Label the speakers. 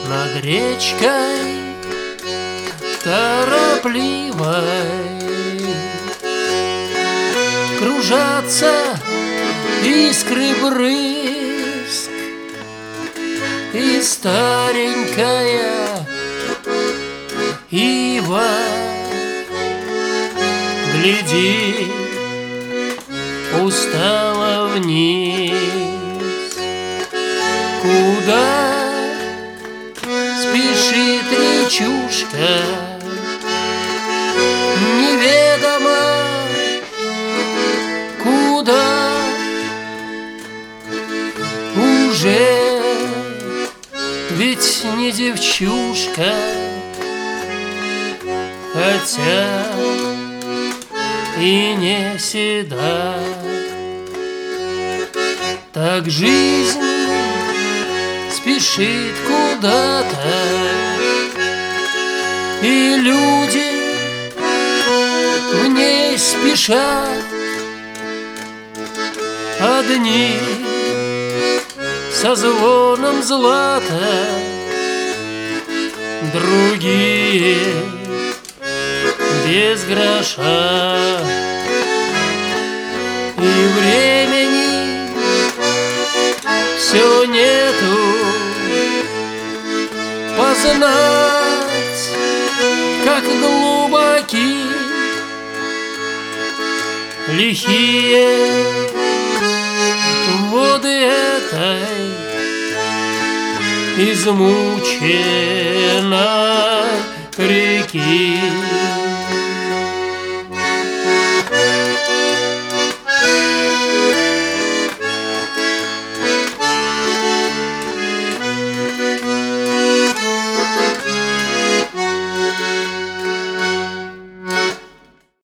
Speaker 1: над речкой торопливой кружатся искры брызг, и старенькая ива глядит устало вниз. Куда спешит речушка, неведомо куда. Уже ведь не девчушка, хотя и не седа. Так жизнь спешит куда-то, и люди в ней спешат. Одни со звоном злата, другие без гроша. И времени все нету познать, как глубоки лихие воды этой измученной реки.